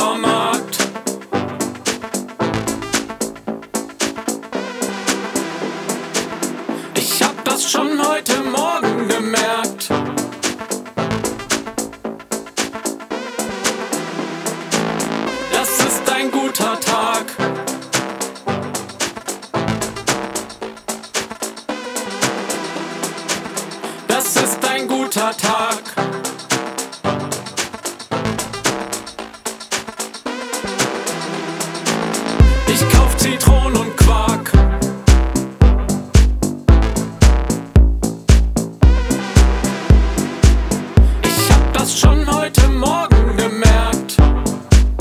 Supermarkt. Ich hab das schon heute Morgen gemerkt. Das ist ein guter Tag. Das ist ein guter Tag. Ich kauf Zitronen und Quark.